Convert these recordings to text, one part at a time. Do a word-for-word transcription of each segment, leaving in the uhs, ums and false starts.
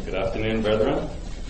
Good afternoon, brethren.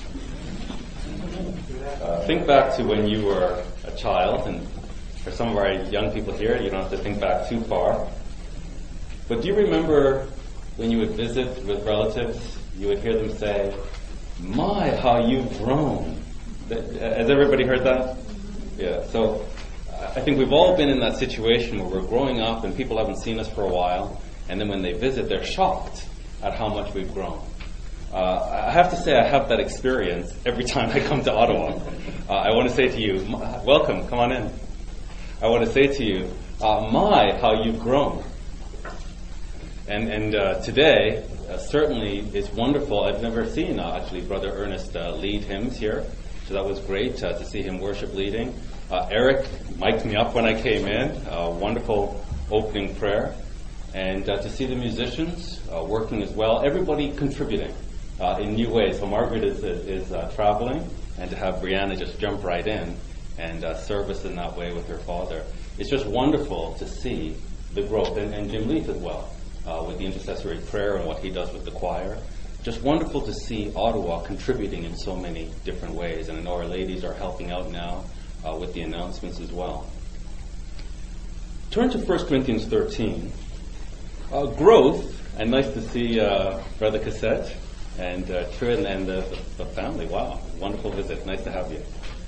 Uh, think back to when you were a child, and for some of our young people here, you don't have to think back too far. But do you remember when you would visit with relatives, you would hear them say, "My, how you've grown." Has everybody heard that? Yeah, so I think we've all been in that situation where we're growing up and people haven't seen us for a while, and then when they visit, they're shocked at how much we've grown. Uh, I have to say I have that experience every time I come to Ottawa. Uh, I want to say to you, welcome, come on in. I want to say to you, uh, my, how you've grown. And, and uh, today, uh, certainly is wonderful. I've never seen, uh, actually, Brother Ernest uh, lead hymns here, so that was great uh, to see him worship leading. Uh, Eric mic'd me up when I came in, uh, wonderful opening prayer. And uh, to see the musicians uh, working as well, everybody contributing uh, in new ways. So Margaret is, is uh, traveling, and to have Brianna just jump right in and uh, service in that way with her father. It's just wonderful to see the growth. And, and Jim Leith as well, uh, with the intercessory prayer and what he does with the choir. Just wonderful to see Ottawa contributing in so many different ways. And I know our ladies are helping out now uh, with the announcements as well. Turn to First Corinthians thirteen. Uh, growth, and nice to see uh, Brother Cassette and uh, Trin and the, the, the family. Wow, wonderful visit. Nice to have you.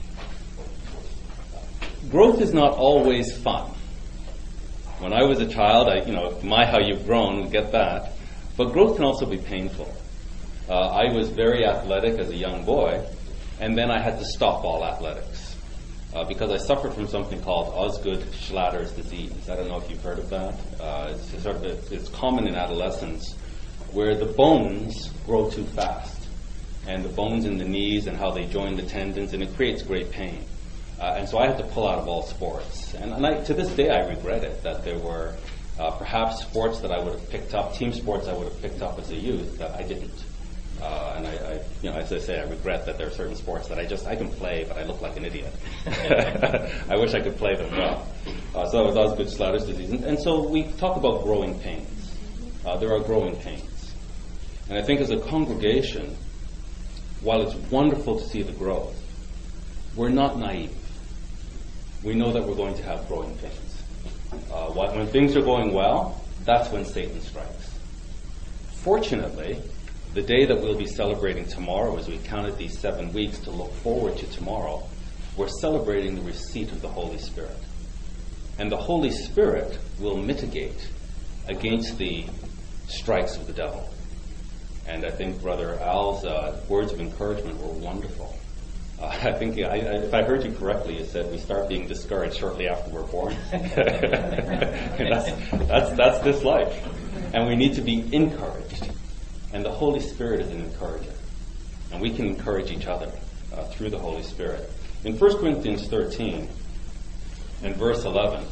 Growth is not always fun. When I was a child, I, you know, my how you've grown, we get that. But growth can also be painful. Uh, I was very athletic as a young boy, and then I had to stop all athletics. Uh, because I suffered from something called Osgood-Schlatter's disease. I don't know if you've heard of that. Uh, it's, sort of a, it's common in adolescence, where the bones grow too fast, and the bones in the knees and how they join the tendons, and it creates great pain. Uh, and so I had to pull out of all sports. And, and I, to this day, I regret it, that there were uh, perhaps sports that I would have picked up, team sports I would have picked up as a youth that I didn't. Uh, and I, I, you know, as I say, I regret that there are certain sports that I just, I can play, but I look like an idiot. I wish I could play them well. Uh, so that was Osgood-Schlatter's disease. And, and so we talk about growing pains. Uh, there are growing pains. And I think as a congregation, while it's wonderful to see the growth, we're not naive. We know that we're going to have growing pains. Uh, when things are going well, that's when Satan strikes. Fortunately, the day that we'll be celebrating tomorrow, as we counted these seven weeks to look forward to tomorrow, we're celebrating the receipt of the Holy Spirit. And the Holy Spirit will mitigate against the strikes of the devil. And I think Brother Al's uh, words of encouragement were wonderful. Uh, I think, I, I, if I heard you correctly, you said we start being discouraged shortly after we're born. that's, that's, that's this life. And we need to be encouraged. And the Holy Spirit is an encourager. And we can encourage each other uh, through the Holy Spirit. In First Corinthians thirteen, and verse eleven,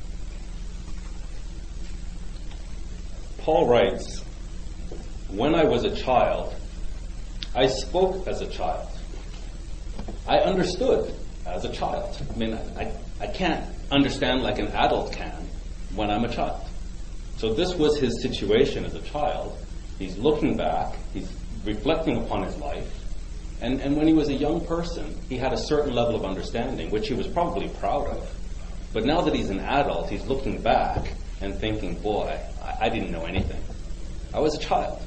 Paul writes, "When I was a child, I spoke as a child. I understood as a child." I mean, I, I can't understand like an adult can when I'm a child. So this was his situation as a child. He's looking back, he's reflecting upon his life, and, and when he was a young person, he had a certain level of understanding, which he was probably proud of. But now that he's an adult, he's looking back and thinking, boy, I, I didn't know anything. I was a child.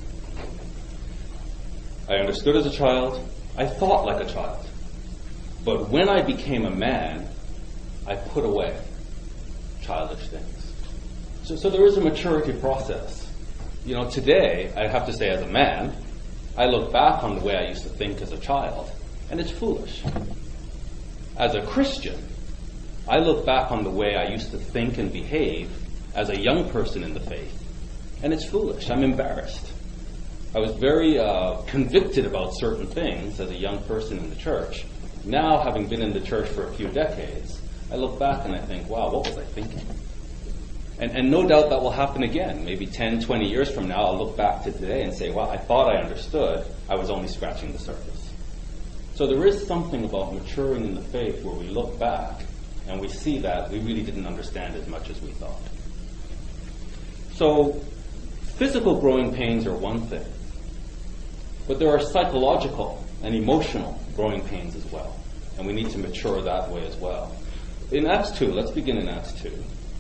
I understood as a child, I thought like a child. But when I became a man, I put away childish things. So, so there is a maturity process. You know, today, I have to say as a man, I look back on the way I used to think as a child, and it's foolish. As a Christian, I look back on the way I used to think and behave as a young person in the faith, and it's foolish. I'm embarrassed. I was very uh, convicted about certain things as a young person in the church. Now, having been in the church for a few decades, I look back and I think, wow, what was I thinking? And, and no doubt that will happen again. Maybe ten, twenty years from now, I'll look back to today and say, well, I thought I understood. I was only scratching the surface. So there is something about maturing in the faith where we look back and we see that we really didn't understand as much as we thought. So physical growing pains are one thing. But there are psychological and emotional growing pains as well. And we need to mature that way as well. In Acts two, let's begin in Acts two.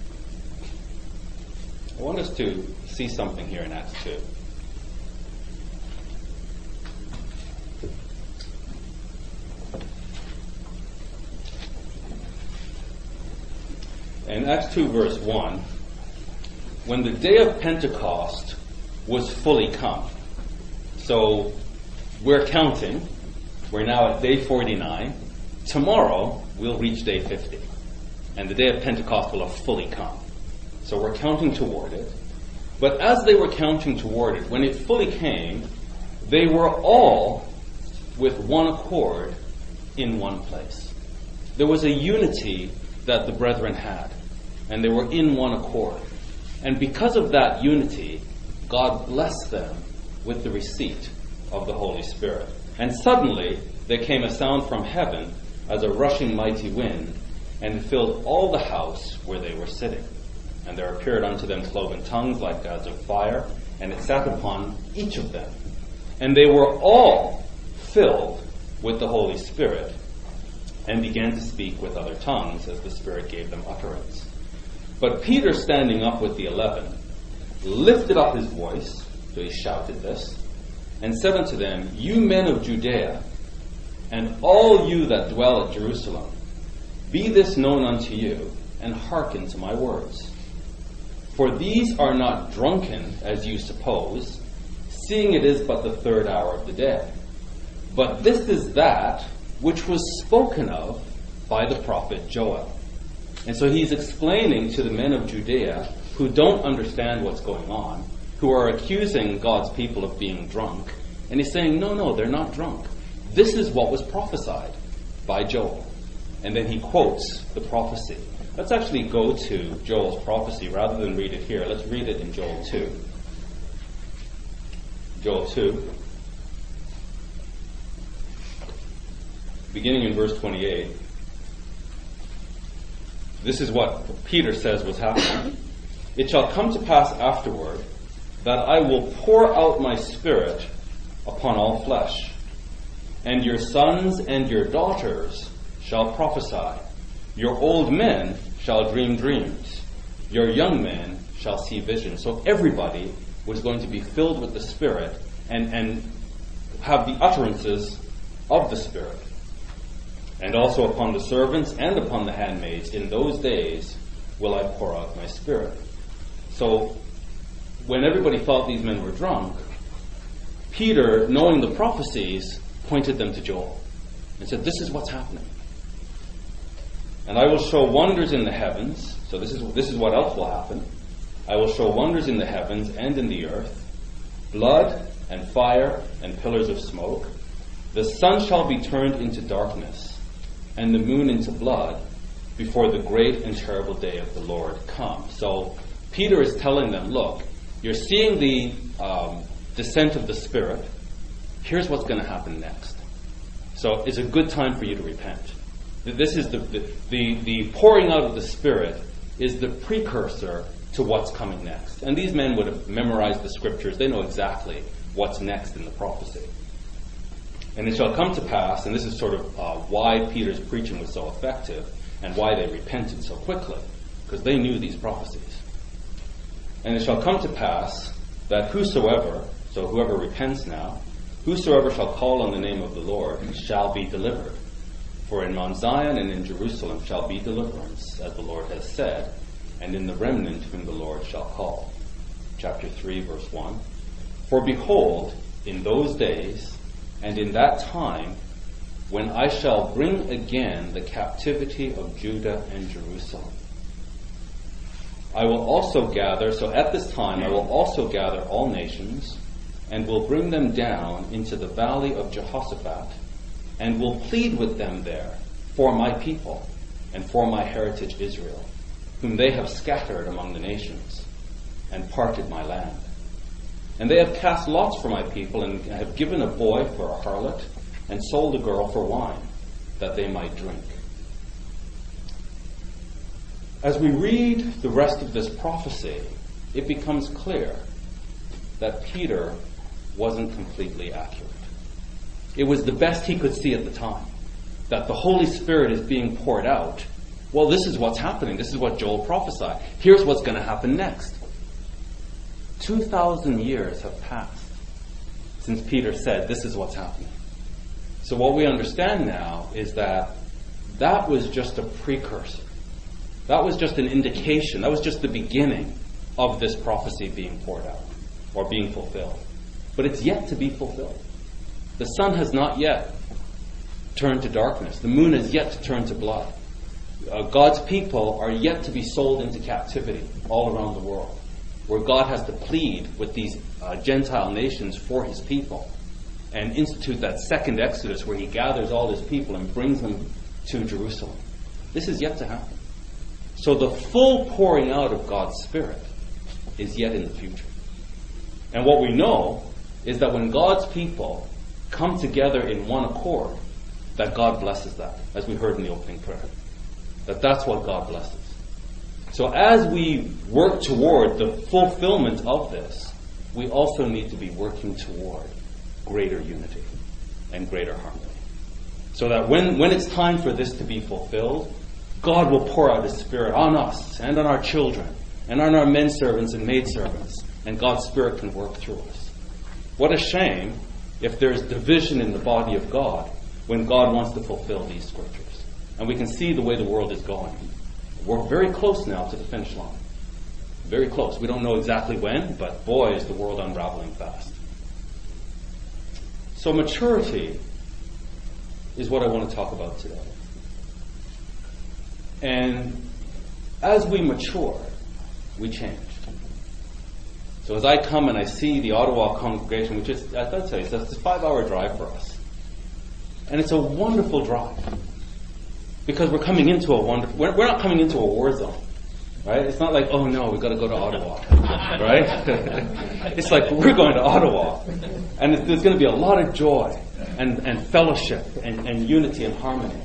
I want us to see something here in Acts two. In Acts two, verse one, when the day of Pentecost was fully come. So we're counting. We're now at day forty-nine. Tomorrow we'll reach day fifty. And the day of Pentecost will have fully come. So we're counting toward it. But as they were counting toward it, when it fully came, they were all with one accord in one place. There was a unity that the brethren had, and they were in one accord. And because of that unity, God blessed them with the receipt of the Holy Spirit. And suddenly there came a sound from heaven as a rushing mighty wind, and filled all the house where they were sitting. And there appeared unto them cloven tongues like as of fire, and it sat upon each of them. And they were all filled with the Holy Spirit, and began to speak with other tongues as the Spirit gave them utterance. But Peter, standing up with the eleven, lifted up his voice, so he shouted this, and said unto them, You men of Judea, and all you that dwell at Jerusalem, be this known unto you, and hearken to my words. For these are not drunken, as you suppose, seeing it is but the third hour of the day. But this is that which was spoken of by the prophet Joel. And so he's explaining to the men of Judea who don't understand what's going on, who are accusing God's people of being drunk. And he's saying, no, no, they're not drunk. This is what was prophesied by Joel. And then he quotes the prophecy. Let's actually go to Joel's prophecy rather than read it here. Let's read it in Joel two. Joel two. Beginning in verse twenty-eight. This is what Peter says was happening. It shall come to pass afterward that I will pour out my Spirit upon all flesh, and your sons and your daughters shall prophesy. Your old men shall dream dreams. Your young men shall see visions. So everybody was going to be filled with the Spirit and, and have the utterances of the Spirit. And also upon the servants and upon the handmaids in those days will I pour out my Spirit. So when everybody thought these men were drunk, Peter, knowing the prophecies, pointed them to Joel and said, this is what's happening. And I will show wonders in the heavens. So this is this is what else will happen. I will show wonders in the heavens and in the earth, blood and fire and pillars of smoke. The sun shall be turned into darkness, and the moon into blood, before the great and terrible day of the Lord come. So Peter is telling them, look, you're seeing the um, descent of the Spirit. Here's what's going to happen next. So it's a good time for you to repent. This is the, the, the, the pouring out of the Spirit is the precursor to what's coming next. And these men would have memorized the scriptures. They know exactly what's next in the prophecy. And it shall come to pass, and this is sort of uh, why Peter's preaching was so effective and why they repented so quickly, because they knew these prophecies. And it shall come to pass that whosoever, so whoever repents now, whosoever shall call on the name of the Lord shall be delivered. For in Mount Zion and in Jerusalem shall be deliverance, as the Lord has said, and in the remnant whom the Lord shall call. Chapter three, verse one. For behold, in those days, and in that time, when I shall bring again the captivity of Judah and Jerusalem, I will also gather, so at this time I will also gather all nations, and will bring them down into the valley of Jehoshaphat, and will plead with them there for my people and for my heritage Israel, whom they have scattered among the nations, and parted my land. And they have cast lots for my people, and have given a boy for a harlot, and sold a girl for wine, that they might drink. As we read the rest of this prophecy, it becomes clear that Peter wasn't completely accurate. It was the best he could see at the time, that the Holy Spirit is being poured out. Well, this is what's happening. This is what Joel prophesied. Here's what's going to happen next. Two thousand years have passed since Peter said, this is what's happening. So what we understand now is that that was just a precursor. That was just an indication. That was just the beginning of this prophecy being poured out or being fulfilled. But it's yet to be fulfilled. The sun has not yet turned to darkness. The moon is yet to turn to blood. Uh, God's people are yet to be sold into captivity all around the world, where God has to plead with these uh, Gentile nations for his people and institute that second Exodus where he gathers all his people and brings them to Jerusalem. This is yet to happen. So the full pouring out of God's Spirit is yet in the future. And what we know is that when God's people come together in one accord, that God blesses that, as we heard in the opening prayer. That that's what God blesses. So as we work toward the fulfillment of this, we also need to be working toward greater unity and greater harmony. So that when, when it's time for this to be fulfilled, God will pour out his Spirit on us and on our children and on our men servants and maid servants, and God's Spirit can work through us. What a shame if there's division in the body of God when God wants to fulfill these scriptures. And we can see the way the world is going. We're very close now to the finish line. Very close. We don't know exactly when, but boy, is the world unraveling fast. So maturity is what I want to talk about today. And as we mature, we change. So as I come and I see the Ottawa congregation, which is, I thought so, it's a five-hour drive for us. And it's a wonderful drive. Because we're coming into a wonderful, we're, we're not coming into a war zone. Right? It's not like, oh no, we've got to go to Ottawa. Right? It's like, we're going to Ottawa. And it, there's going to be a lot of joy and, and fellowship and, and unity and harmony.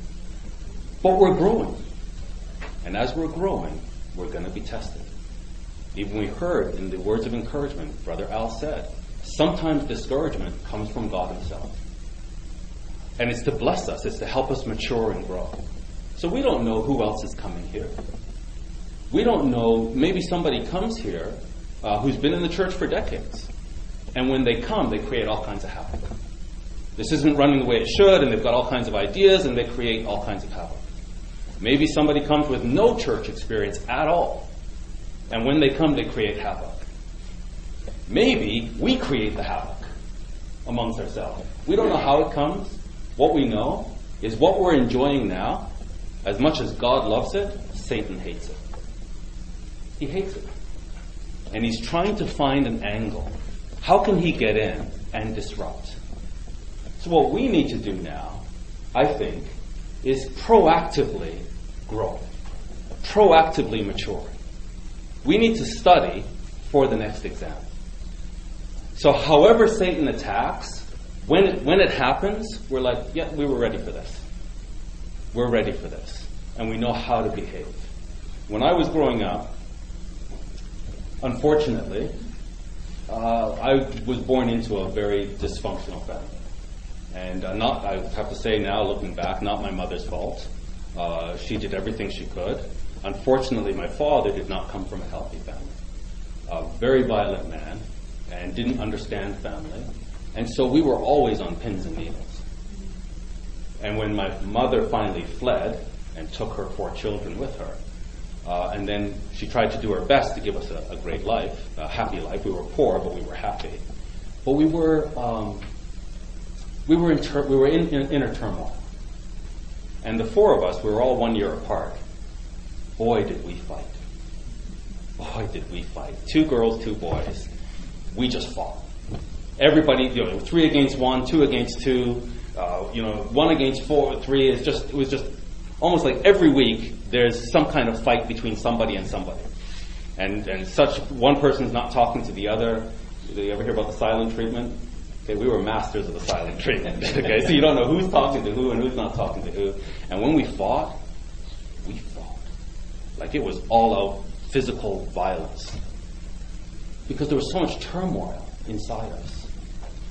But we're growing. And as we're growing, we're going to be tested. Even we heard in the words of encouragement, Brother Al said, sometimes discouragement comes from God himself. And it's to bless us. It's to help us mature and grow. So we don't know who else is coming here. We don't know, maybe somebody comes here uh, who's been in the church for decades. And when they come, they create all kinds of havoc. This isn't running the way it should, and they've got all kinds of ideas, and they create all kinds of havoc. Maybe somebody comes with no church experience at all. And when they come, they create havoc. Maybe we create the havoc amongst ourselves. We don't know how it comes. What we know is what we're enjoying now, as much as God loves it, Satan hates it. He hates it. And he's trying to find an angle. How can he get in and disrupt? So what we need to do now, I think, is proactively grow. Proactively mature. We need to study for the next exam. So however Satan attacks, when it, when it happens, we're like, yeah, we were ready for this. We're ready for this. And we know how to behave. When I was growing up, unfortunately, uh, I was born into a very dysfunctional family. And uh, not, I have to say now, looking back, not my mother's fault. Uh, she did everything she could. Unfortunately, my father did not come from a healthy family. A very violent man, and didn't understand family. And so we were always on pins and needles. And when my mother finally fled and took her four children with her, uh, and then she tried to do her best to give us a, a great life, a happy life. We were poor, but we were happy. But we were um, we were in tur- we were in, in inner turmoil. And the four of us, we were all one year apart. Boy, did we fight. Boy, did we fight. Two girls, two boys. We just fought. Everybody, you know, three against one, two against two, uh, you know, one against four, three. It's just, it was just almost like every week there's some kind of fight between somebody and somebody. And, and such, one person's not talking to the other. Do you ever hear about the silent treatment? Okay, we were masters of the silent treatment. Okay, so you don't know who's talking to who and who's not talking to who. And when we fought, we fought. Like it was all out physical violence. Because there was so much turmoil inside us.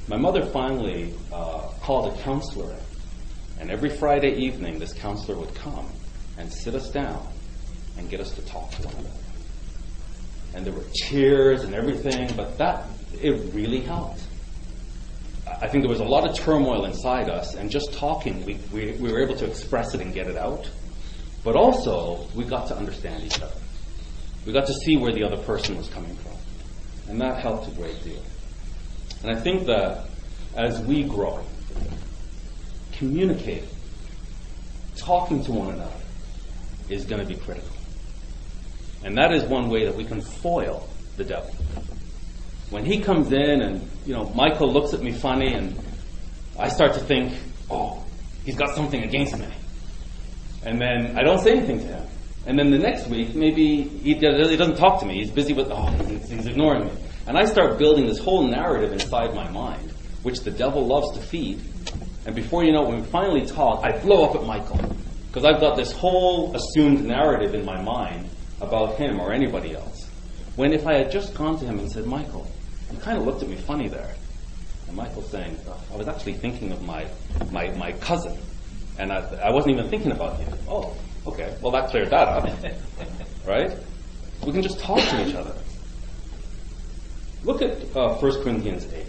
my mother finally uh, called a counselor in. And every Friday evening, this counselor would come and sit us down and get us to talk to one another. And there were tears and everything, but that, it really helped. I think there was a lot of turmoil inside us, and just talking, we, we, we were able to express it and get it out. But also, we got to understand each other. We got to see where the other person was coming from. And that helped a great deal. And I think that as we grow, communicating, talking to one another is going to be critical. And that is one way that we can foil the devil. When he comes in and, you know, Michael looks at me funny and I start to think, oh, he's got something against me. And then I don't say anything to him. And then the next week, maybe he, he doesn't talk to me. He's busy with, oh, he's, he's ignoring me. And I start building this whole narrative inside my mind, which the devil loves to feed. And before you know it, when we finally talk, I blow up at Michael. Because I've got this whole assumed narrative in my mind about him or anybody else. When if I had just gone to him and said, Michael, you kind of looked at me funny there. And Michael's saying, oh, I was actually thinking of my my, my cousin. And I, I wasn't even thinking about him. Oh, okay. Well, that cleared that up. Right? We can just talk to each other. Look at uh, First Corinthians eight.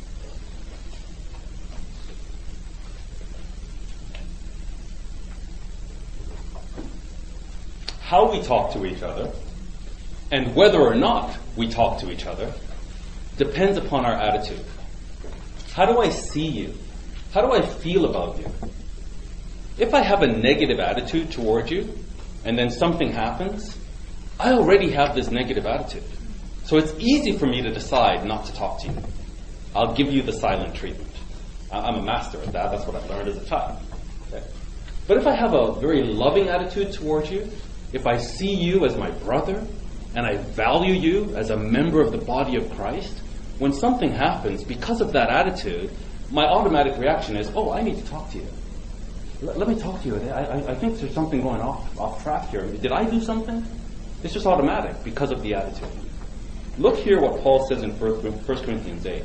How we talk to each other and whether or not we talk to each other depends upon our attitude. How do I see you? How do I feel about you? If I have a negative attitude toward you and then something happens, I already have this negative attitude. So it's easy for me to decide not to talk to you. I'll give you the silent treatment. I'm a master at that. That's what I learned as a child. Okay? But if I have a very loving attitude towards you, if I see you as my brother, and I value you as a member of the body of Christ, when something happens, because of that attitude, my automatic reaction is, oh, I need to talk to you. L- let me talk to you. I, I, I think there's something going off, off track here. Did I do something? It's just automatic because of the attitude. Look here what Paul says in First Corinthians eight.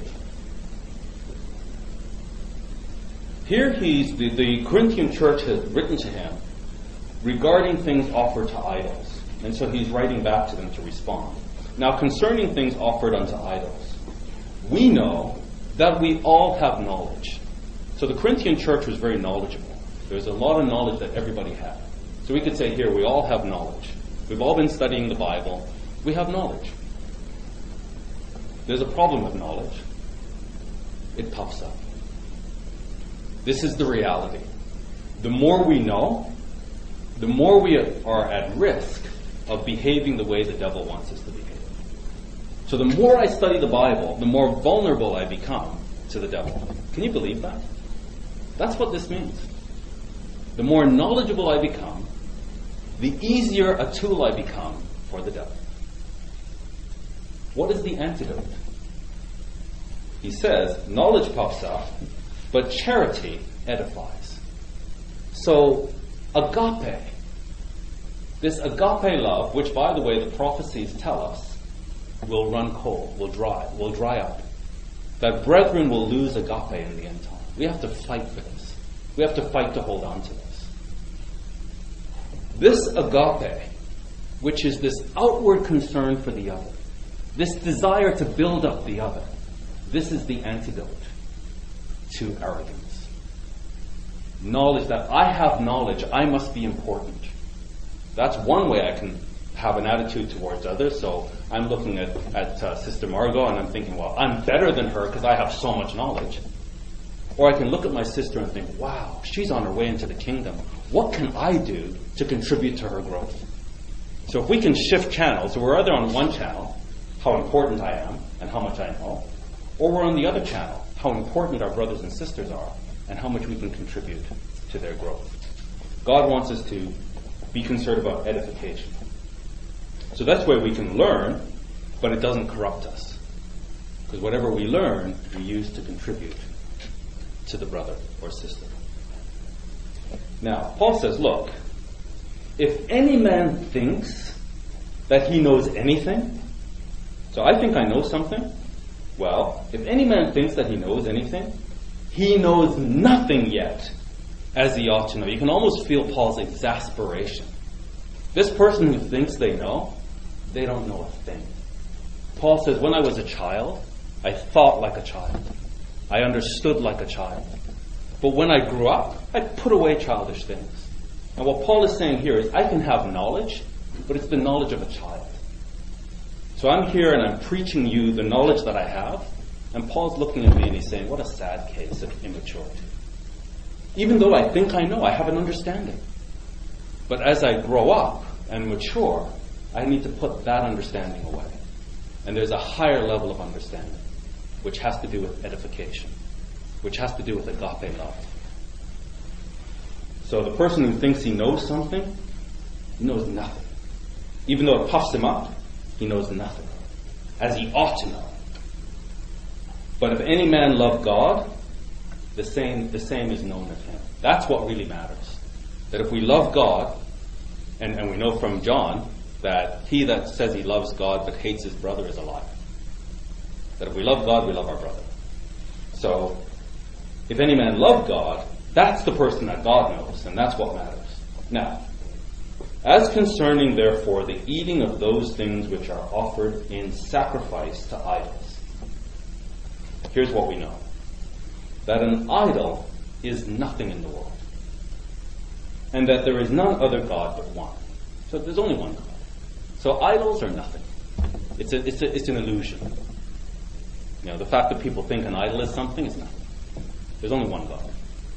Here he's, the, the Corinthian church has written to him regarding things offered to idols. And so he's writing back to them to respond. Now, concerning things offered unto idols, we know that we all have knowledge. So the Corinthian church was very knowledgeable. There's a lot of knowledge that everybody had. So we could say here, we all have knowledge. We've all been studying the Bible. We have knowledge. There's a problem with knowledge. It puffs up. This is the reality. The more we know, the more we are at risk of behaving the way the devil wants us to behave. So the more I study the Bible, the more vulnerable I become to the devil. Can you believe that? That's what this means. The more knowledgeable I become, the easier a tool I become for the devil. What is the antidote? He says, knowledge puffs up, but charity edifies. So, agape, this agape love, which, by the way, the prophecies tell us, will run cold, will dry, will dry up. That brethren will lose agape in the end time. We have to fight for this. We have to fight to hold on to this. This agape, which is this outward concern for the other, this desire to build up the other, this is the antidote to arrogance. Knowledge that I have knowledge, I must be important. That's one way I can have an attitude towards others. So I'm looking at, at uh, Sister Margot and I'm thinking, well, I'm better than her because I have so much knowledge. Or I can look at my sister and think, wow, she's on her way into the kingdom. What can I do to contribute to her growth? So if we can shift channels, so we're either on one channel, how important I am and how much I know, or we're on the other channel, how important our brothers and sisters are and how much we can contribute to their growth. God wants us to be concerned about edification. So that's where we can learn, but it doesn't corrupt us. Because whatever we learn, we use to contribute to the brother or sister. Now, Paul says, look, if any man thinks that he knows anything, so I think I know something, Well, if any man thinks that he knows anything, he knows nothing yet as he ought to know. You can almost feel Paul's exasperation. This person who thinks they know, they don't know a thing. Paul says, when I was a child, I thought like a child. I understood like a child. But when I grew up, I put away childish things. And what Paul is saying here is, I can have knowledge, but it's the knowledge of a child. So I'm here and I'm preaching you the knowledge that I have, and Paul's looking at me and he's saying, what a sad case of immaturity. Even though I think I know, I have an understanding. But as I grow up and mature, I need to put that understanding away. And there's a higher level of understanding, which has to do with edification, which has to do with agape love. So the person who thinks he knows something, he knows nothing. Even though it puffs him up, he knows nothing, as he ought to know. But if any man love God, the same, the same is known of him. That's what really matters. That if we love God, and, and we know from John that he that says he loves God but hates his brother is a liar. That if we love God, we love our brother. So, if any man love God, that's the person that God knows, and that's what matters. Now, as concerning, therefore, the eating of those things which are offered in sacrifice to idols, here's what we know. That an idol is nothing in the world. And that there is none other God but one. So there's only one God. So idols are nothing. It's a, it's a, it's an illusion. You know, the fact that people think an idol is something is nothing. There's only one God.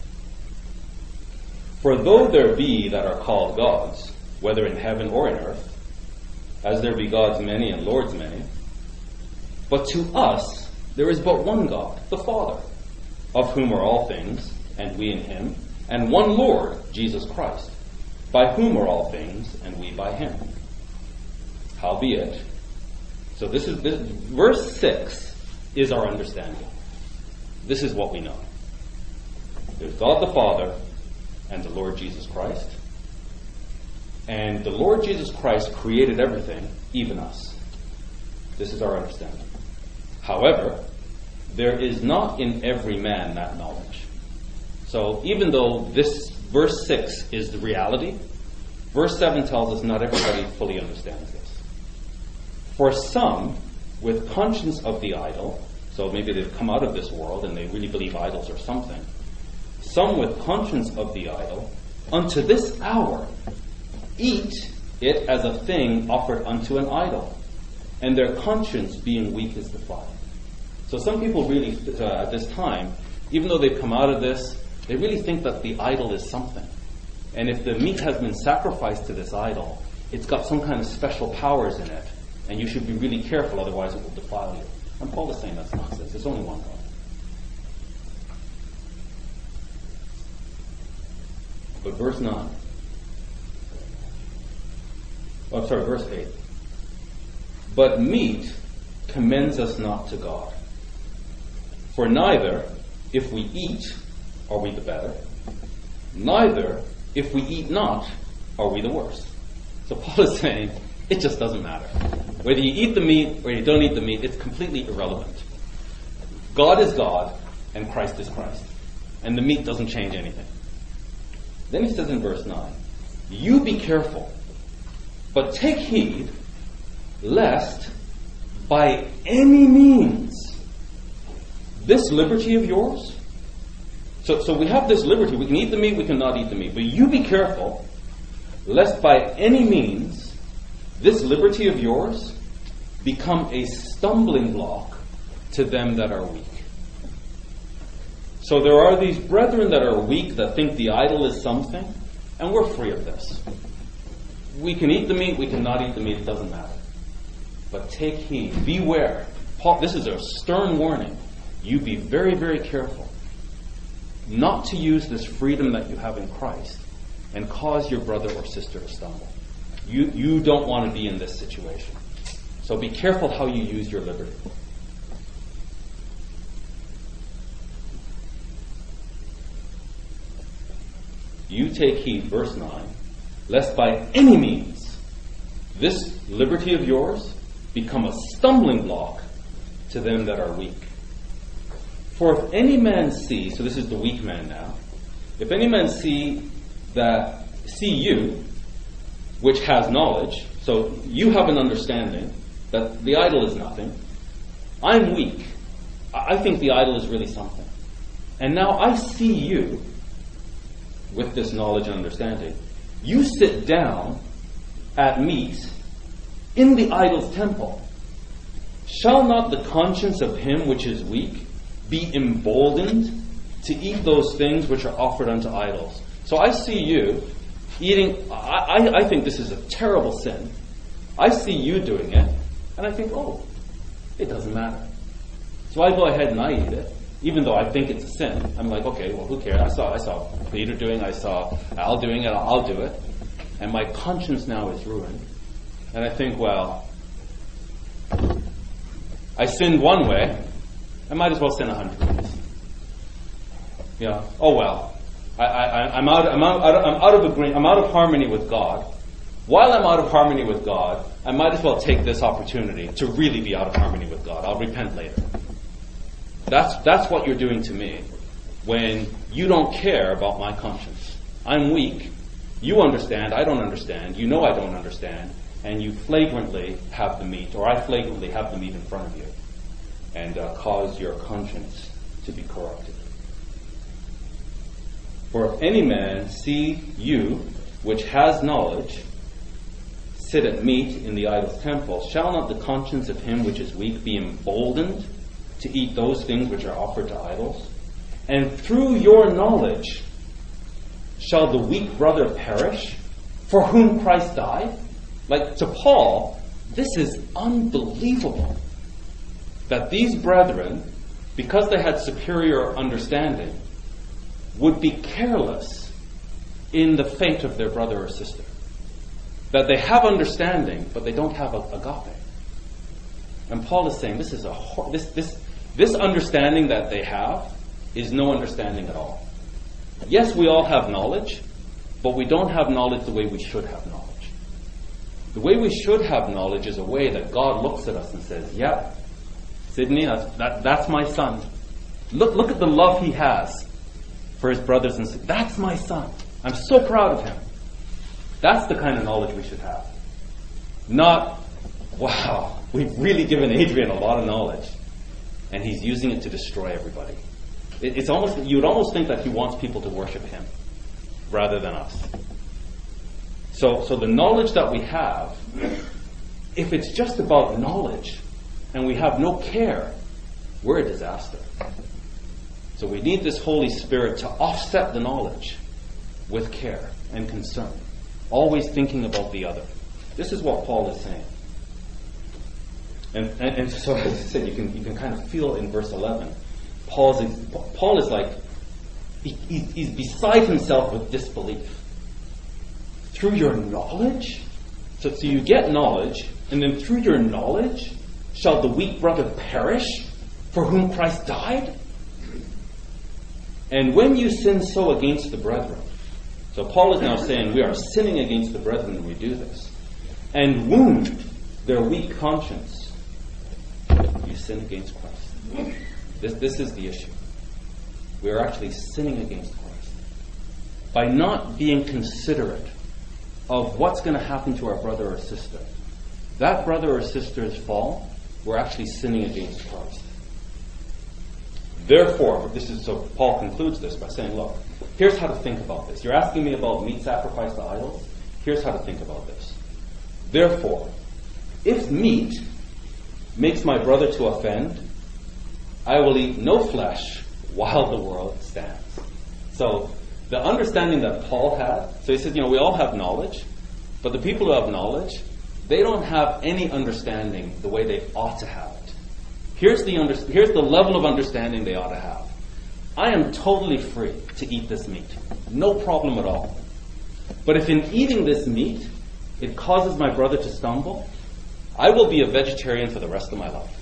For though there be that are called gods, whether in heaven or in earth, as there be gods many and lords many, but to us there is but one God, the Father, of whom are all things, and we in him, and one Lord, Jesus Christ, by whom are all things, and we by him. Howbeit, so this is this, verse six is our understanding. This is what we know. There's God the Father and the Lord Jesus Christ. And the Lord Jesus Christ created everything, even us. This is our understanding. However, there is not in every man that knowledge. So even though this verse six is the reality, verse seven tells us not everybody fully understands this. For some, with conscience of the idol, so maybe they've come out of this world and they really believe idols are something, some with conscience of the idol, unto this hour eat it as a thing offered unto an idol, and their conscience being weak is defiled. So some people really, uh, at this time, even though they've come out of this, they really think that the idol is something. And if the meat has been sacrificed to this idol, it's got some kind of special powers in it, and you should be really careful, otherwise it will defile you. And Paul is saying that's nonsense. There's only one God. But verse nine. Oh, sorry, verse eight. But meat commends us not to God. For neither, if we eat, are we the better, neither, if we eat not, are we the worse. So Paul is saying, it just doesn't matter. Whether you eat the meat or you don't eat the meat, it's completely irrelevant. God is God, and Christ is Christ. And the meat doesn't change anything. Then he says in verse nine, you be careful, but take heed, lest by any means this liberty of yours, so, so we have this liberty, we can eat the meat, we cannot eat the meat, but you be careful, lest by any means this liberty of yours become a stumbling block to them that are weak. So there are these brethren that are weak, that think the idol is something, and we're free of this. We can eat the meat, we cannot eat the meat, it doesn't matter. But take heed, beware. Paul, this is a stern warning. You be very, very careful not to use this freedom that you have in Christ and cause your brother or sister to stumble. You, you don't want to be in this situation. So be careful how you use your liberty. You take heed, verse nine, lest by any means this liberty of yours become a stumbling block to them that are weak. For if any man see, so this is the weak man now, if any man see that, see you, which has knowledge, so you have an understanding that the idol is nothing, I'm weak, I think the idol is really something. And now I see you, with this knowledge and understanding, you sit down at meat in the idol's temple. Shall not the conscience of him which is weak be emboldened to eat those things which are offered unto idols? So I see you eating, I, I think this is a terrible sin. I see you doing it, and I think, oh, it doesn't matter. So I go ahead and I eat it, even though I think it's a sin. I'm like, okay, well, who cares? I saw, I saw Peter doing, I saw Al doing it, I'll do it. And my conscience now is ruined. And I think, well, I sinned one way, I might as well sin a hundred ways. Yeah. Oh well. I, I, I'm out. I'm out. I'm out of agree. I'm out of harmony with God. While I'm out of harmony with God, I might as well take this opportunity to really be out of harmony with God. I'll repent later. That's that's what you're doing to me when you don't care about my conscience. I'm weak. You understand. I don't understand. You know I don't understand. And you flagrantly have the meat, or I flagrantly have the meat in front of you, and uh, cause your conscience to be corrupted. For if any man see you, which has knowledge, sit at meat in the idol's temple, shall not the conscience of him which is weak be emboldened to eat those things which are offered to idols? And through your knowledge shall the weak brother perish, for whom Christ died? Like, to Paul, this is unbelievable. That these brethren, because they had superior understanding, would be careless in the fate of their brother or sister. That they have understanding, but they don't have agape. And Paul is saying this is a hor- this this this understanding that they have is no understanding at all. Yes, we all have knowledge, but we don't have knowledge the way we should have knowledge. The way we should have knowledge is a way that God looks at us and says, "Yeah, Sydney, that's, that, that's my son. Look, look at the love he has for his brothers and sisters. That's my son. I'm so proud of him." That's the kind of knowledge we should have. Not, wow, we've really given Adrian a lot of knowledge, and he's using it to destroy everybody. It, it's almost, you would almost think that he wants people to worship him rather than us. So, so the knowledge that we have, if it's just about knowledge and we have no care, we're a disaster. So we need this Holy Spirit to offset the knowledge with care and concern, always thinking about the other. This is what Paul is saying. And, and, and so, as I said, you can you can kind of feel in verse eleven, Paul's Paul is like, he, he's beside himself with disbelief. Through your knowledge? So, so you get knowledge, and then through your knowledge, shall the weak brother perish for whom Christ died? And when you sin so against the brethren, so Paul is now saying we are sinning against the brethren when we do this, and wound their weak conscience, you sin against Christ. This, this is the issue. We are actually sinning against Christ. By not being considerate of what's going to happen to our brother or sister. That brother or sister's fall, we're actually sinning against Christ. Therefore, this is so Paul concludes this by saying, look, here's how to think about this. You're asking me about meat sacrificed to idols? Here's how to think about this. Therefore, if meat makes my brother to offend, I will eat no flesh while the world stands. So, the understanding that Paul had, so he says, you know, we all have knowledge, but the people who have knowledge, they don't have any understanding the way they ought to have it. Here's the under, here's the level of understanding they ought to have. I am totally free to eat this meat. No problem at all. But if in eating this meat, it causes my brother to stumble, I will be a vegetarian for the rest of my life.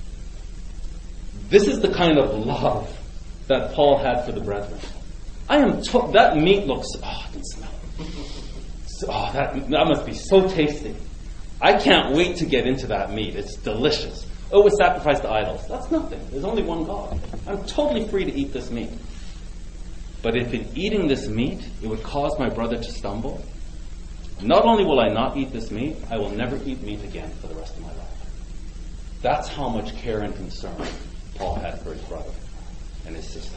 This is the kind of love that Paul had for the brethren. I am to- that meat looks, oh, I can smell it. So, oh, that, that must be so tasty. I can't wait to get into that meat. It's delicious. Oh, it was sacrificed to idols. That's nothing. There's only one God. I'm totally free to eat this meat. But if in eating this meat, it would cause my brother to stumble, not only will I not eat this meat, I will never eat meat again for the rest of my life. That's how much care and concern Paul had for his brother and his sister.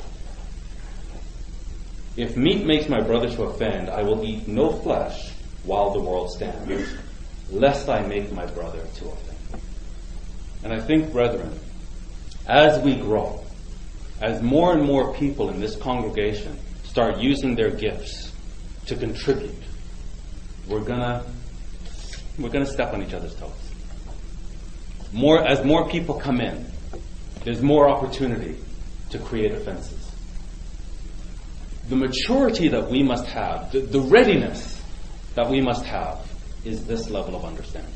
If meat makes my brother to offend, I will eat no flesh while the world stands, lest I make my brother to offend. And I think, brethren, as we grow, as more and more people in this congregation start using their gifts to contribute, we're gonna we're gonna step on each other's toes. More as more people come in, there's more opportunity to create offenses. The maturity that we must have, the, the readiness that we must have, is this level of understanding.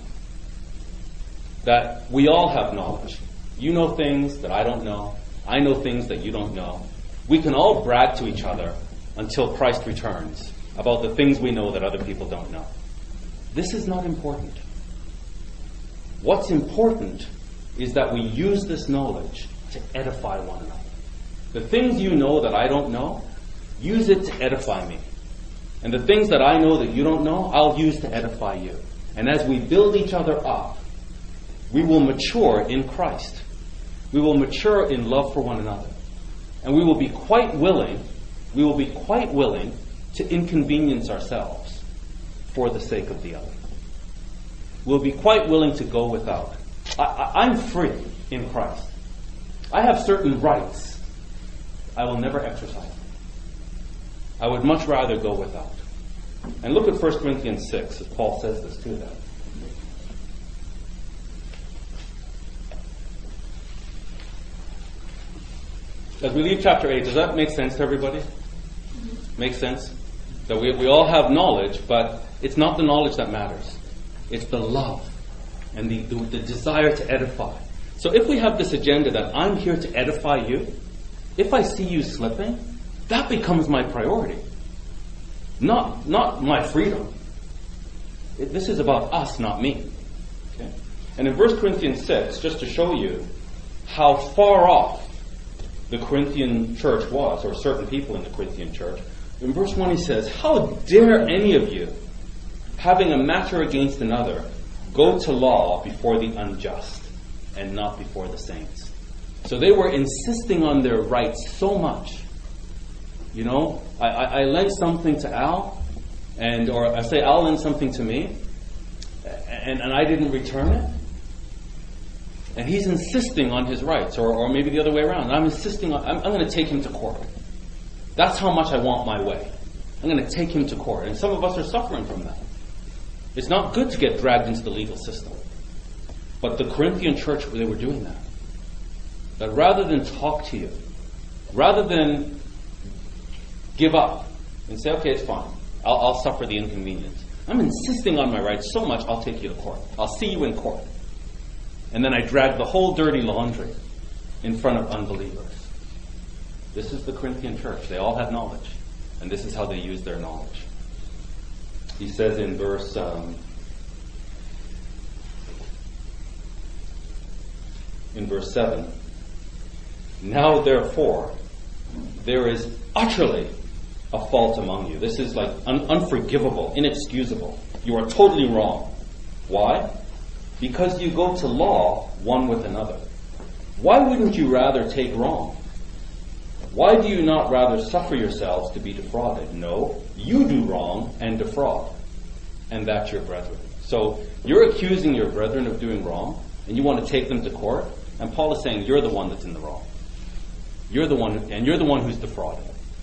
That we all have knowledge. You know things that I don't know. I know things that you don't know. We can all brag to each other until Christ returns about the things we know that other people don't know. This is not important. What's important is that we use this knowledge to edify one another. The things you know that I don't know, use it to edify me. And the things that I know that you don't know, I'll use to edify you. And as we build each other up, we will mature in Christ. We will mature in love for one another. And we will be quite willing, we will be quite willing to inconvenience ourselves for the sake of the other. We'll be quite willing to go without. I, I, I'm free in Christ. I have certain rights. I will never exercise them. I would much rather go without. And look at First Corinthians six, as Paul says this to them. As we leave chapter eight, does that make sense to everybody? Mm-hmm. Makes sense? That we, we all have knowledge, but it's not the knowledge that matters. It's the love and the, the, the desire to edify. So if we have this agenda that I'm here to edify you, if I see you slipping, that becomes my priority. Not, not my freedom. It, this is about us, not me. Okay? And in First Corinthians six, just to show you how far off the Corinthian church was, or certain people in the Corinthian church, in verse one he says, "How dare any of you, having a matter against another, go to law before the unjust and not before the saints?" So they were insisting on their rights so much. You know, I, I, I lent something to Al, and or I say Al lent something to me, and, and I didn't return it. And he's insisting on his rights, or, or maybe the other way around. I'm insisting on, I'm, I'm going to take him to court. That's how much I want my way. I'm going to take him to court. And some of us are suffering from that. It's not good to get dragged into the legal system. But the Corinthian church, they were doing that. That rather than talk to you, rather than give up and say, okay, it's fine, I'll, I'll suffer the inconvenience. I'm insisting on my rights so much, I'll take you to court. I'll see you in court. And then I drag the whole dirty laundry in front of unbelievers. This is the Corinthian church. They all had knowledge. And this is how they used their knowledge. He says in verse um, in verse seven, "Now therefore there is utterly a fault among you." This is like un- unforgivable, inexcusable. You are totally wrong. Why? Because you go to law one with another. Why wouldn't you rather take wrong? Why do you not rather suffer yourselves to be defrauded? No, you do wrong and defraud, and that's your brethren. So you're accusing your brethren of doing wrong, and you want to take them to court, and Paul is saying you're the one that's in the wrong. You're the one, and you're the one who's defrauded.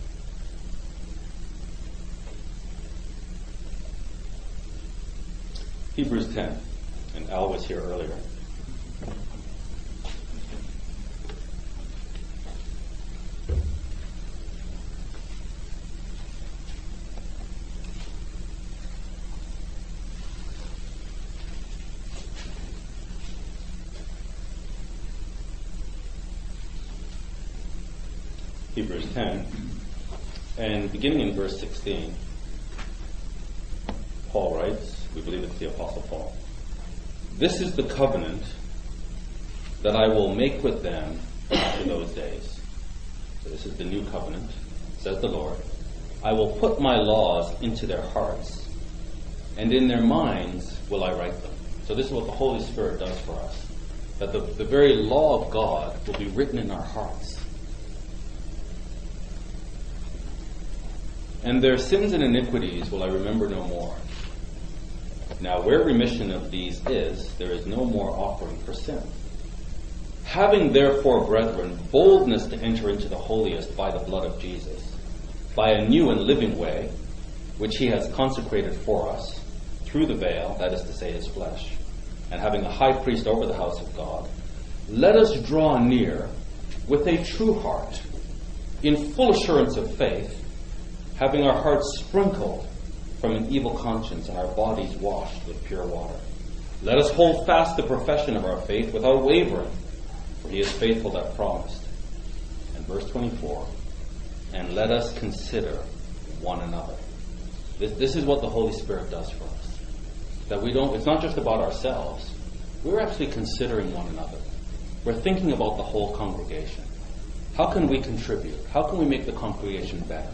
Hebrews ten. And Al was here earlier. Hebrews ten, and beginning in verse sixteen, Paul writes, we believe it's the Apostle Paul, "This is the covenant that I will make with them after those days. So this is the new covenant, says the Lord. I will put my laws into their hearts, and in their minds will I write them. So this is what the Holy Spirit does for us. That the, the very law of God will be written in our hearts. And their sins and iniquities will I remember no more. Now where remission of these is, there is no more offering for sin. Having therefore, brethren, boldness to enter into the holiest by the blood of Jesus, by a new and living way, which he has consecrated for us, through the veil, that is to say his flesh, and having a high priest over the house of God, let us draw near with a true heart, in full assurance of faith, having our hearts sprinkled from an evil conscience and our bodies washed with pure water. Let us hold fast the profession of our faith without wavering, for he is faithful that promised. And verse twenty-four, and let us consider one another. This, this is what the Holy Spirit does for us. That we don't, it's not just about ourselves. We're actually considering one another. We're thinking about the whole congregation. How can we contribute? How can we make the congregation better?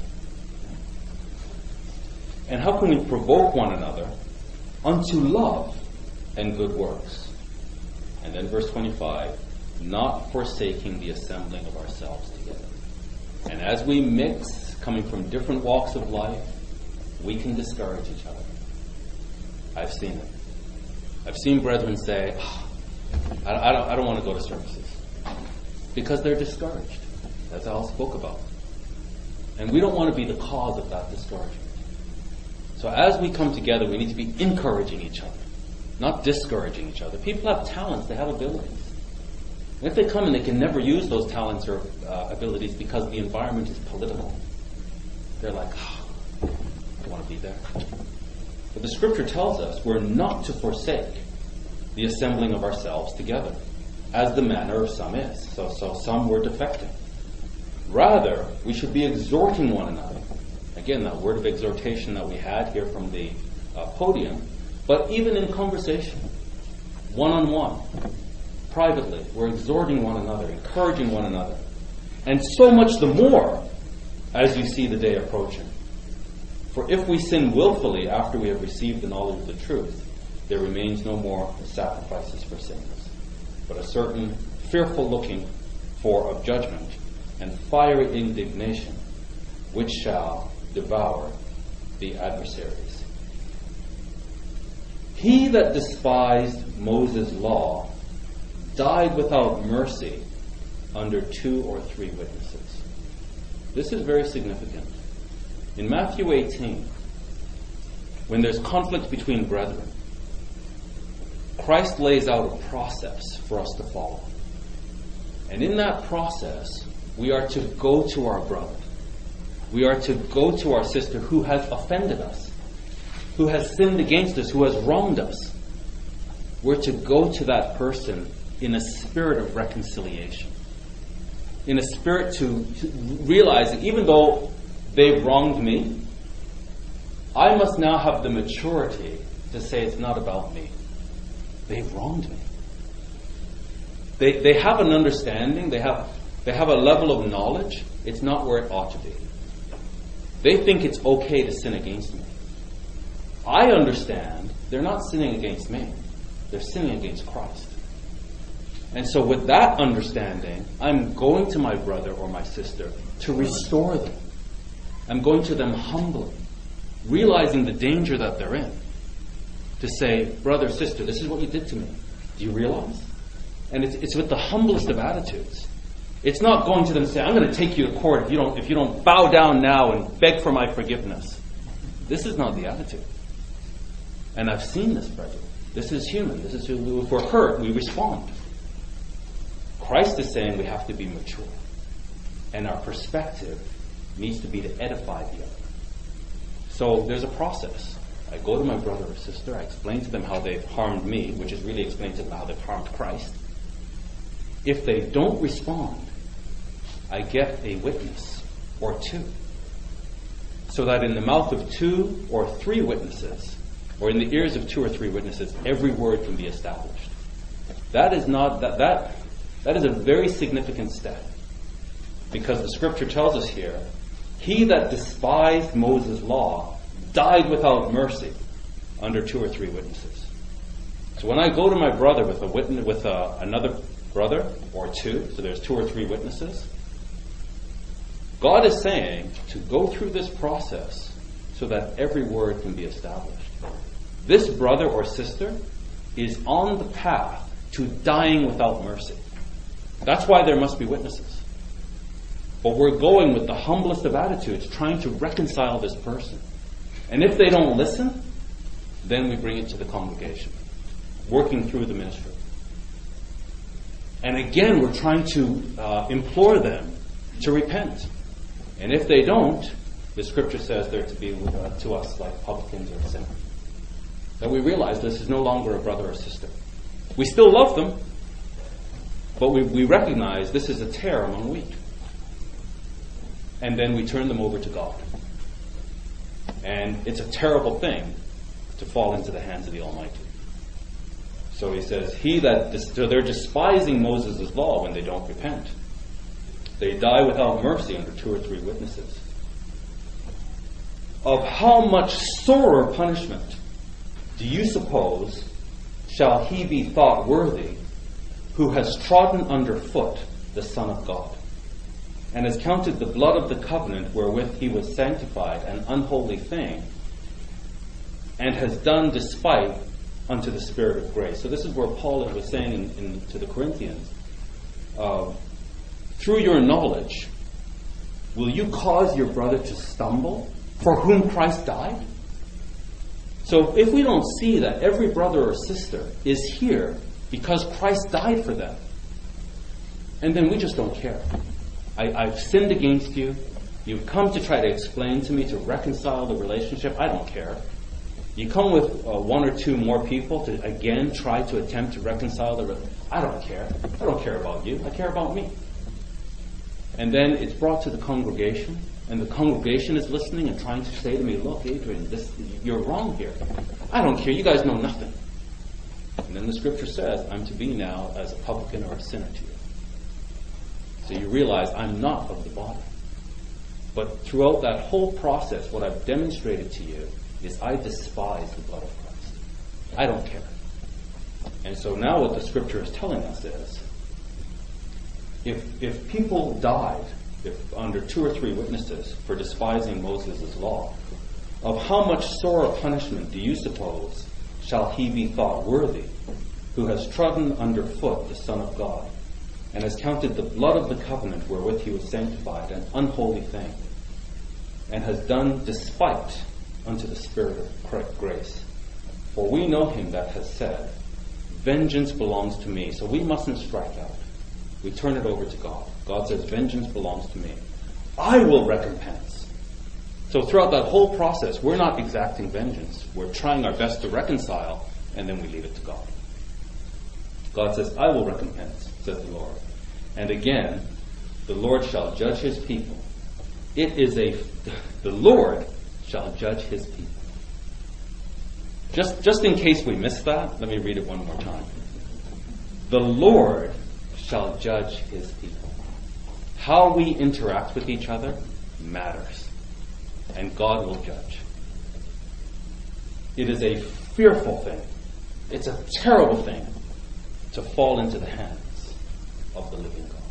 And how can we provoke one another unto love and good works? And then verse twenty-five, not forsaking the assembling of ourselves together. And as we mix, coming from different walks of life, we can discourage each other. I've seen it. I've seen brethren say, oh, I, I, don't, I don't want to go to services. Because they're discouraged. That's all I spoke about. And we don't want to be the cause of that discouragement. So as we come together, we need to be encouraging each other, not discouraging each other. People have talents, they have abilities. And if they come and they can never use those talents or uh, abilities because the environment is political, they're like, oh, I don't want to be there. But the scripture tells us we're not to forsake the assembling of ourselves together, as the manner of some is. So, so some were defecting. Rather, we should be exhorting one another. Again, that word of exhortation that we had here from the uh, podium, but even in conversation, one-on-one, privately, we're exhorting one another, encouraging one another. And so much the more as you see the day approaching. For if we sin willfully after we have received the knowledge of the truth, there remains no more sacrifices for sins, but a certain fearful looking for of judgment and fiery indignation, which shall devour the adversaries. He that despised Moses' law died without mercy under two or three witnesses. This is very significant. In Matthew eighteen, when there's conflict between brethren, Christ lays out a process for us to follow. And in that process, we are to go to our brother. We are to go to our sister who has offended us, who has sinned against us, who has wronged us. We're to go to that person in a spirit of reconciliation, in a spirit to, to realize that even though they've wronged me, I must now have the maturity to say it's not about me. They've wronged me. They they have an understanding, they have they have a level of knowledge. It's not where it ought to be. They think it's okay to sin against me. I understand they're not sinning against me. They're sinning against Christ. And so with that understanding, I'm going to my brother or my sister to restore them. I'm going to them humbly, realizing the danger that they're in. To say, brother, sister, this is what you did to me. Do you realize? And it's, it's with the humblest of attitudes. It's not going to them and say, I'm going to take you to court if you don't, if you don't bow down now and beg for my forgiveness. This is not the attitude. And I've seen this, brethren. This is human. This is who, if we're hurt, we respond. Christ is saying we have to be mature. And our perspective needs to be to edify the other. So there's a process. I go to my brother or sister, I explain to them how they've harmed me, which is really explaining to them how they've harmed Christ. If they don't respond, I get a witness or two. So that in the mouth of two or three witnesses, or in the ears of two or three witnesses, every word can be established. That is not, that, that That is a very significant step, because the scripture tells us here, he that despised Moses' law died without mercy under two or three witnesses. So when I go to my brother with a witness, with a, another brother or two, so there's two or three witnesses, God is saying to go through this process so that every word can be established. This brother or sister is on the path to dying without mercy. That's why there must be witnesses. But we're going with the humblest of attitudes, trying to reconcile this person. And if they don't listen, then we bring it to the congregation, working through the ministry. And again, we're trying to uh, implore them to repent. And if they don't, the scripture says they're to be uh, to us like publicans or sinners. That we realize this is no longer a brother or sister. We still love them, but we, we recognize this is a tare among wheat. And then we turn them over to God. And it's a terrible thing to fall into the hands of the Almighty. So he says, he that, so they're despising Moses' law when they don't repent. They die without mercy under two or three witnesses. Of how much sorer punishment do you suppose shall he be thought worthy who has trodden underfoot the Son of God, and has counted the blood of the covenant wherewith he was sanctified an unholy thing, and has done despite unto the Spirit of grace. So this is where Paul was saying in, in, to the Corinthians, uh, through your knowledge, will you cause your brother to stumble, for whom Christ died? So if we don't see that every brother or sister is here because Christ died for them, and then we just don't care. I, I've sinned against you. You've come to try to explain to me, to reconcile the relationship. I don't care. You come with uh, one or two more people to again try to attempt to reconcile the relationship. I don't care. I don't care about you. I care about me. And then it's brought to the congregation, and the congregation is listening and trying to say to me, look, Adrian, this, you're wrong here. I don't care. You guys know nothing. And then the scripture says, I'm to be now as a publican or a sinner to you. So you realize I'm not of the body. But throughout that whole process, what I've demonstrated to you is I despise the blood of Christ. I don't care. And so now what the scripture is telling us is, if if people died if under two or three witnesses for despising Moses' law, of how much sorer punishment do you suppose shall he be thought worthy who has trodden underfoot the Son of God, and has counted the blood of the covenant wherewith he was sanctified an unholy thing, and has done despite unto the Spirit of grace? For we know him that has said, vengeance belongs to me. So we mustn't strike out. We turn it over to God. God says, vengeance belongs to me. I will recompense. So throughout that whole process, we're not exacting vengeance. We're trying our best to reconcile, and then we leave it to God. God says, I will recompense, says the Lord. And again, the Lord shall judge his people. It is a, the Lord shall judge his people. Just, just in case we missed that, let me read it one more time. The Lord shall judge his people. How we interact with each other matters. And God will judge. It is a fearful thing. It's a terrible thing to fall into the hands of the living God.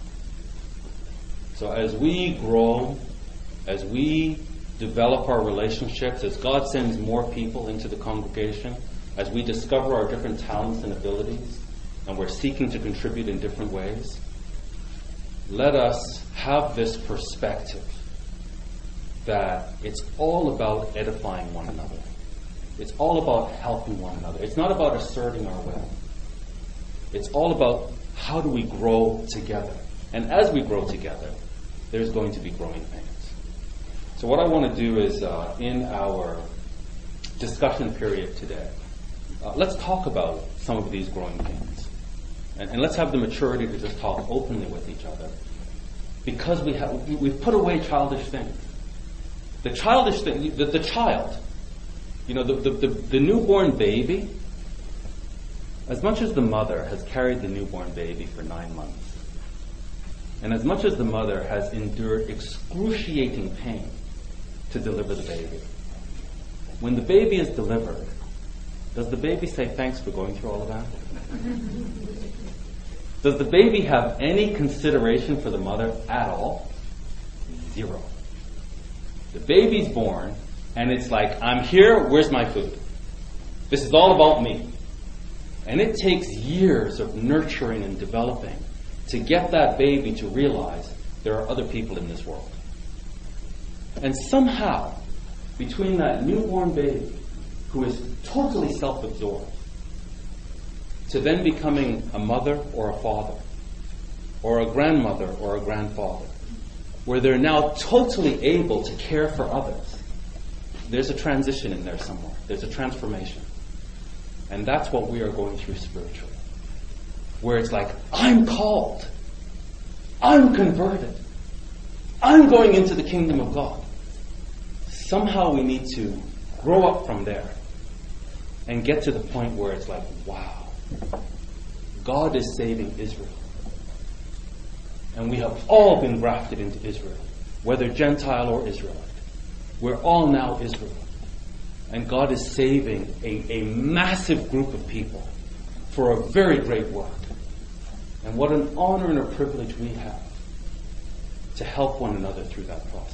So as we grow, as we develop our relationships, as God sends more people into the congregation, as we discover our different talents and abilities, and we're seeking to contribute in different ways, let us have this perspective that it's all about edifying one another. It's all about helping one another. It's not about asserting our will. It's all about how do we grow together. And as we grow together, there's going to be growing pains. So what I want to do is, uh, in our discussion period today, uh, let's talk about some of these growing pains. And, and let's have the maturity to just talk openly with each other. Because we have, we've put away childish things. The childish thing, the, the child, you know, the, the, the, the newborn baby, as much as the mother has carried the newborn baby for nine months, And as much as the mother has endured excruciating pain to deliver the baby, when the baby is delivered, does the baby say, thanks for going through all of that? Does the baby have any consideration for the mother at all? Zero. The baby's born, and it's like, I'm here, where's my food? This is all about me. And it takes years of nurturing and developing to get that baby to realize there are other people in this world. And somehow, between that newborn baby, who is totally self-absorbed, to then becoming a mother or a father, or a grandmother or a grandfather, where they're now totally able to care for others, there's a transition in there somewhere. There's a transformation. And that's what we are going through spiritually. Where it's like, I'm called. I'm converted. I'm going into the kingdom of God. Somehow we need to grow up from there and get to the point where it's like, wow, God is saving Israel. And we have all been grafted into Israel, whether Gentile or Israelite. We're all now Israel. And God is saving a, a massive group of people for a very great work. And what an honor and a privilege we have to help one another through that process.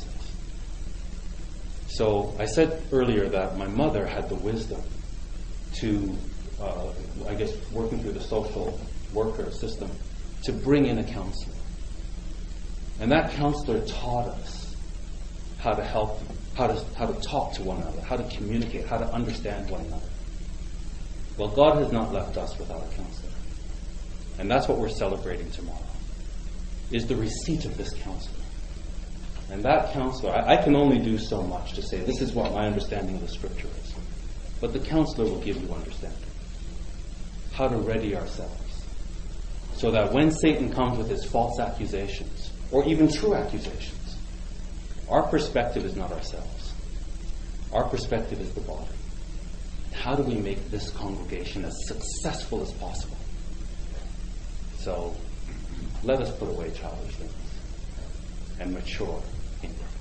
So I said earlier that my mother had the wisdom to, uh, I guess, working through the social worker system, to bring in a counselor. And that counselor taught us how to help, how to how to talk to one another, how to communicate, how to understand one another. Well, God has not left us without a counselor. And that's what we're celebrating tomorrow, is the receipt of this counselor. And that counselor, I, I can only do so much to say, this is what my understanding of the scripture is. But the counselor will give you understanding. How to ready ourselves. So that when Satan comes with his false accusations, or even true accusations, our perspective is not ourselves. Our perspective is the body. How do we make this congregation as successful as possible? So, let us put away childish things and mature in Christ.